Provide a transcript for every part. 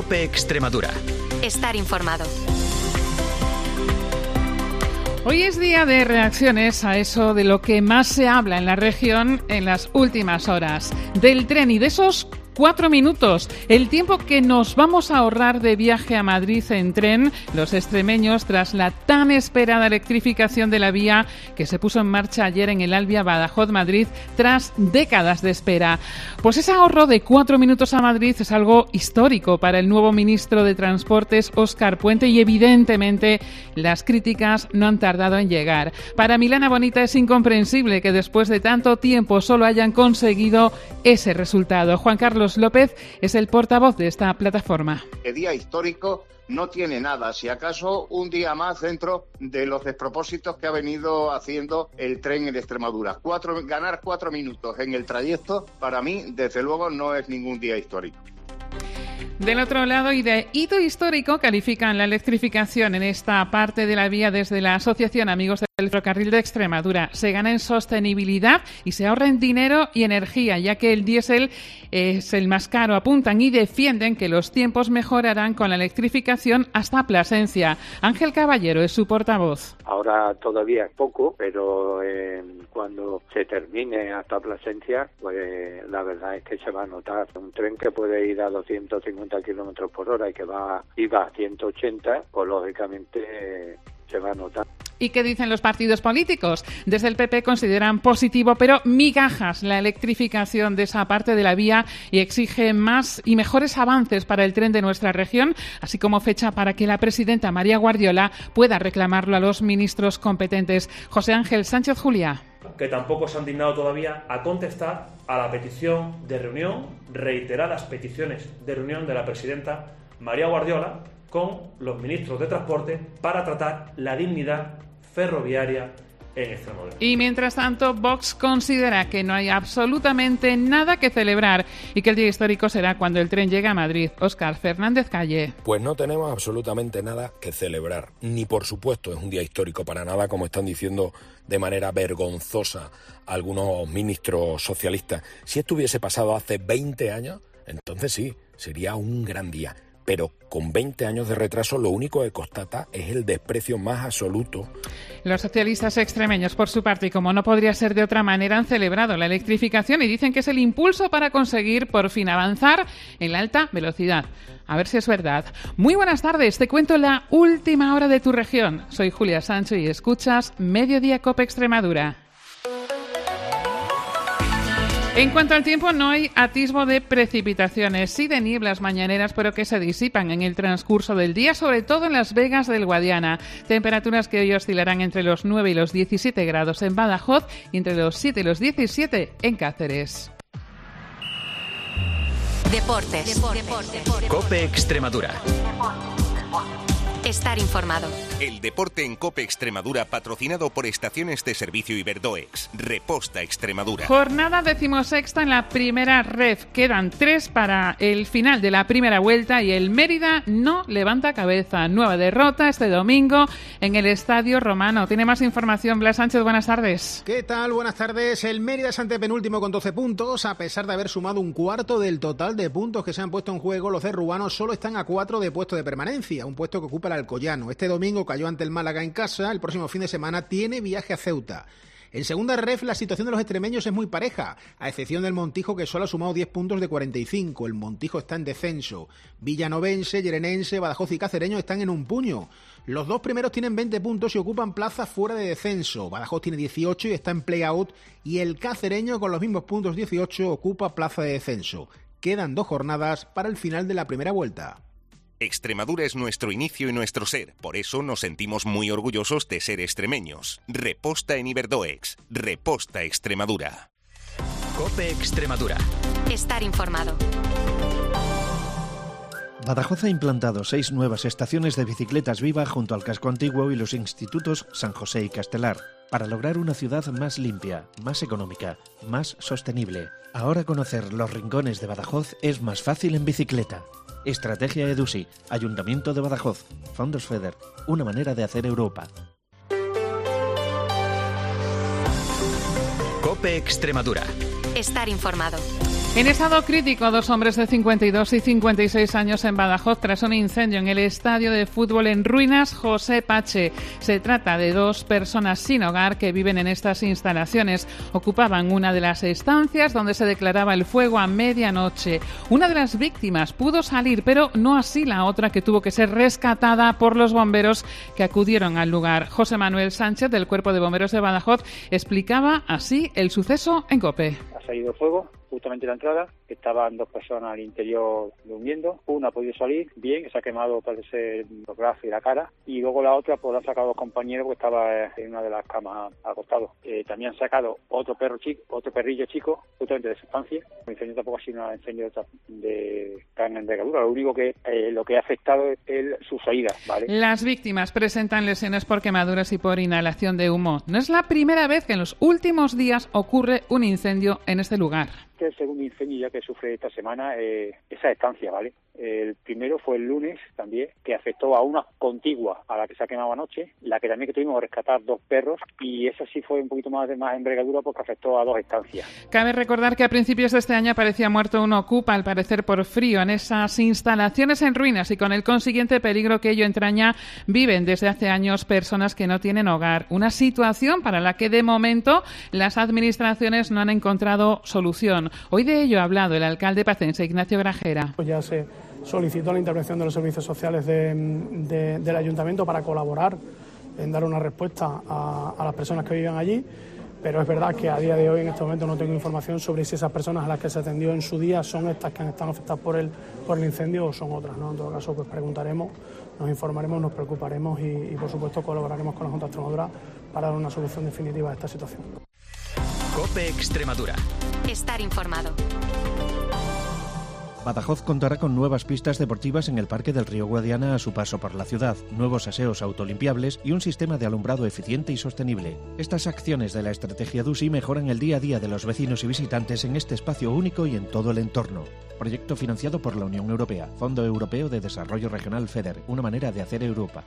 COPE Extremadura. Estar informado. Hoy es día de reacciones a eso de lo que más se habla en la región en las últimas horas, del tren y de esos 4 minutos, el tiempo que nos vamos a ahorrar de viaje a Madrid en tren, los extremeños, tras la tan esperada electrificación de la vía que se puso en marcha ayer en el Alvia Badajoz-Madrid tras décadas de espera. Pues ese ahorro de 4 minutos a Madrid es algo histórico para el nuevo ministro de Transportes, Óscar Puente, y evidentemente las críticas no han tardado en llegar. Para Milana Bonita es incomprensible que después de tanto tiempo solo hayan conseguido ese resultado. Juan Carlos López es el portavoz de esta plataforma. El día histórico no tiene nada, si acaso un día más dentro de los despropósitos que ha venido haciendo el tren en Extremadura. Ganar 4 minutos en el trayecto, para mí, desde luego, no es ningún día histórico. Del otro lado, y de hito histórico, califican la electrificación en esta parte de la vía desde la Asociación Amigos del Ferrocarril de Extremadura. Se gana en sostenibilidad y se ahorra en dinero y energía, ya que el diésel es el más caro. Apuntan y defienden que los tiempos mejorarán con la electrificación hasta Plasencia. Ángel Caballero es su portavoz. Ahora todavía es poco, pero cuando se termine hasta Plasencia, pues la verdad es que se va a notar. Un tren que puede ir a 250 kilómetros por hora y que iba a 180, pues lógicamente se va a notar. ¿Y qué dicen los partidos políticos? Desde el PP consideran positivo, pero migajas, la electrificación de esa parte de la vía y exigen más y mejores avances para el tren de nuestra región, así como fecha para que la presidenta María Guardiola pueda reclamarlo a los ministros competentes. José Ángel Sánchez Juliá. Que tampoco se han dignado todavía a contestar a la petición de reunión, reiteradas peticiones de reunión de la presidenta María Guardiola con los ministros de Transporte para tratar la dignidad ferroviaria en Extremadura. Y mientras tanto, Vox considera que no hay absolutamente nada que celebrar y que el día histórico será cuando el tren llegue a Madrid. Óscar Fernández Calle. Pues no tenemos absolutamente nada que celebrar, ni por supuesto es un día histórico para nada, como están diciendo de manera vergonzosa algunos ministros socialistas. Si esto hubiese pasado hace 20 años, entonces sí, sería un gran día. Pero con 20 años de retraso lo único que constata es el desprecio más absoluto. Los socialistas extremeños, por su parte, y como no podría ser de otra manera, han celebrado la electrificación y dicen que es el impulso para conseguir por fin avanzar en la alta velocidad. A ver si es verdad. Muy buenas tardes, te cuento la última hora de tu región. Soy Julia Sancho y escuchas Mediodía COPE Extremadura. En cuanto al tiempo, no hay atisbo de precipitaciones, sí de nieblas mañaneras, pero que se disipan en el transcurso del día, sobre todo en Las Vegas del Guadiana. Temperaturas que hoy oscilarán entre los 9 y los 17 grados en Badajoz y entre los 7 y los 17 en Cáceres. Deportes. COPE Extremadura. Estar informado. El deporte en COPE Extremadura, patrocinado por Estaciones de Servicio Iberdoex. Reposta Extremadura. Jornada 16ª en la primera ref. Quedan 3 para el final de la primera vuelta y el Mérida no levanta cabeza. Nueva derrota este domingo en el Estadio Romano. Tiene más información Blas Sánchez, buenas tardes. ¿Qué tal? Buenas tardes. El Mérida es antepenúltimo con 12 puntos. A pesar de haber sumado un cuarto del total de puntos que se han puesto en juego, los derrubanos solo están a 4 de puesto de permanencia, un puesto que ocupa el Alcoyano. Este domingo cayó ante el Málaga en casa, el próximo fin de semana tiene viaje a Ceuta. En segunda ref la situación de los extremeños es muy pareja, a excepción del Montijo que solo ha sumado 10 puntos de 45. El Montijo está en descenso. Villanovense, Llenense, Badajoz y Cacereño están en un puño. Los dos primeros tienen 20 puntos y ocupan plazas fuera de descenso. Badajoz tiene 18 y está en play-out, y el Cacereño con los mismos puntos 18 ocupa plaza de descenso. Quedan 2 jornadas para el final de la primera vuelta. Extremadura es nuestro inicio y nuestro ser, por eso nos sentimos muy orgullosos de ser extremeños. Reposta en Iberdoex. Reposta Extremadura. COPE Extremadura. Estar informado. Badajoz ha implantado 6 nuevas estaciones de bicicletas Viva junto al casco antiguo y los institutos San José y Castelar, para lograr una ciudad más limpia, más económica, más sostenible. Ahora conocer los rincones de Badajoz es más fácil en bicicleta. Estrategia EDUSI, Ayuntamiento de Badajoz, Fondos FEDER, una manera de hacer Europa. COPE Extremadura. Estar informado. En estado crítico, 2 hombres de 52 y 56 años en Badajoz tras un incendio en el estadio de fútbol en ruinas José Pache. Se trata de 2 personas sin hogar que viven en estas instalaciones. Ocupaban una de las estancias donde se declaraba el fuego a medianoche. Una de las víctimas pudo salir, pero no así la otra, que tuvo que ser rescatada por los bomberos que acudieron al lugar. José Manuel Sánchez, del Cuerpo de Bomberos de Badajoz, explicaba así el suceso en COPE. Ha salido fuego justamente en la entrada, estaban 2 personas al interior durmiendo, una ha podido salir bien, se ha quemado parece los brazos y la cara, y luego la otra pues la han sacado 2 compañeros que estaba en una de las camas acostados. También han sacado otro perrillo chico, justamente de su estancia. El incendio tampoco ha sido un incendio de gran envergadura, lo único que lo que ha afectado es sus oídas, ¿vale? Las víctimas presentan lesiones por quemaduras y por inhalación de humo. No es la primera vez que en los últimos días ocurre un incendio en este lugar. Este es el segundo incendio ya que sufre esta semana esa estancia, ¿vale? El primero fue el lunes también, que afectó a una contigua a la que se ha quemado anoche, la que también que tuvimos que rescatar 2 perros, y esa sí fue un poquito más envergadura porque afectó a 2 estancias. Cabe recordar que a principios de este año aparecía muerto un ocupa, al parecer por frío, en esas instalaciones en ruinas, y con el consiguiente peligro que ello entraña, viven desde hace años personas que no tienen hogar. Una situación para la que de momento las administraciones no han encontrado solución. Hoy de ello ha hablado el alcalde pacense, Ignacio Grajera. Pues ya se solicitó la intervención de los servicios sociales del ayuntamiento para colaborar en dar una respuesta a las personas que viven allí, pero es verdad que a día de hoy en este momento no tengo información sobre si esas personas a las que se atendió en su día son estas que están afectadas por el incendio o son otras, ¿no? En todo caso, pues preguntaremos, nos informaremos, nos preocuparemos y por supuesto colaboraremos con la Junta de Extremadura para dar una solución definitiva a esta situación. COPE Extremadura. Estar informado. Badajoz contará con nuevas pistas deportivas en el Parque del Río Guadiana a su paso por la ciudad, nuevos aseos autolimpiables y un sistema de alumbrado eficiente y sostenible. Estas acciones de la estrategia DUSI mejoran el día a día de los vecinos y visitantes en este espacio único y en todo el entorno. Proyecto financiado por la Unión Europea, Fondo Europeo de Desarrollo Regional FEDER, una manera de hacer Europa.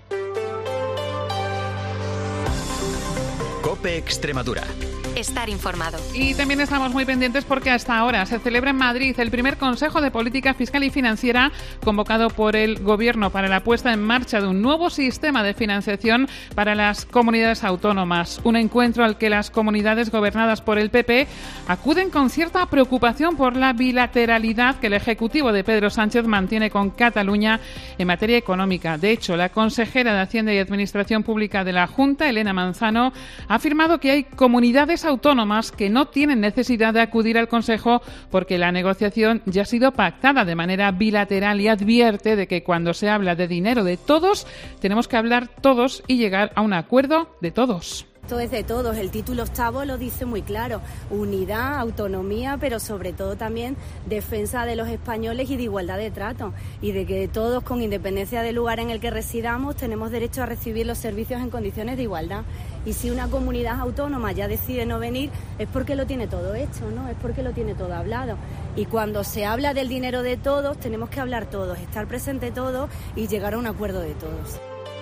COPE Extremadura. Estar informado. Y también estamos muy pendientes porque hasta ahora se celebra en Madrid el primer Consejo de Política Fiscal y Financiera convocado por el Gobierno para la puesta en marcha de un nuevo sistema de financiación para las comunidades autónomas. Un encuentro al que las comunidades gobernadas por el PP acuden con cierta preocupación por la bilateralidad que el Ejecutivo de Pedro Sánchez mantiene con Cataluña en materia económica. De hecho, la consejera de Hacienda y Administración Pública de la Junta, Elena Manzano, ha afirmado que hay comunidades autónomas que no tienen necesidad de acudir al Consejo porque la negociación ya ha sido pactada de manera bilateral y advierte de que cuando se habla de dinero de todos, tenemos que hablar todos y llegar a un acuerdo de todos. Esto es de todos, el título 8 lo dice muy claro, unidad, autonomía, pero sobre todo también defensa de los españoles y de igualdad de trato, y de que todos, con independencia del lugar en el que residamos, tenemos derecho a recibir los servicios en condiciones de igualdad. Y si una comunidad autónoma ya decide no venir, es porque lo tiene todo hecho, ¿no? Es porque lo tiene todo hablado. Y cuando se habla del dinero de todos, tenemos que hablar todos, estar presente todos y llegar a un acuerdo de todos.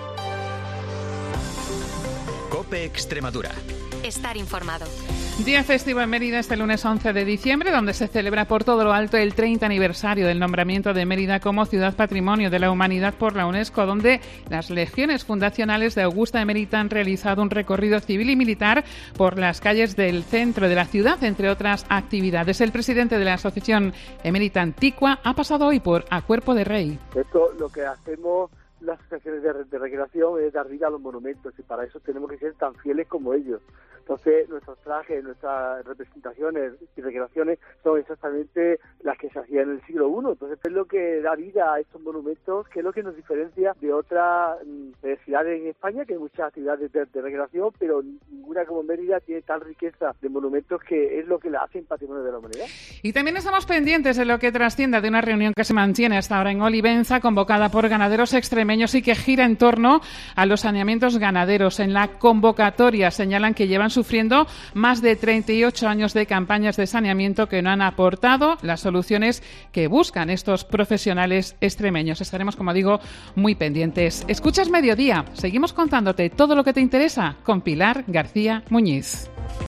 COPE Extremadura. Estar informado. Día festivo en Mérida este lunes 11 de diciembre, donde se celebra por todo lo alto el 30 aniversario del nombramiento de Mérida como Ciudad Patrimonio de la Humanidad por la UNESCO, donde las legiones fundacionales de Augusta Emérita han realizado un recorrido civil y militar por las calles del centro de la ciudad, entre otras actividades. El presidente de la Asociación Emérita Antigua ha pasado hoy por A Cuerpo de Rey. Esto lo que hacemos las asociaciones de recreación es dar vida a los monumentos, y para eso tenemos que ser tan fieles como ellos. Entonces nuestros trajes, nuestras representaciones y recreaciones son exactamente las que se hacían en el siglo I. Entonces es lo que da vida a estos monumentos, que es lo que nos diferencia de otras ciudades en España, que hay muchas actividades de recreación, pero ninguna como Mérida tiene tal riqueza de monumentos, que es lo que la hacen patrimonio de la humanidad. Y también estamos pendientes de lo que trascienda de una reunión que se mantiene hasta ahora en Olivenza, convocada por ganaderos extremeños y que gira en torno a los saneamientos ganaderos. En la convocatoria señalan que llevan sufriendo más de 38 años de campañas de saneamiento que no han aportado las soluciones que buscan estos profesionales extremeños. Estaremos, como digo, muy pendientes. Escuchas Mediodía. Seguimos contándote todo lo que te interesa con Pilar García Muñiz.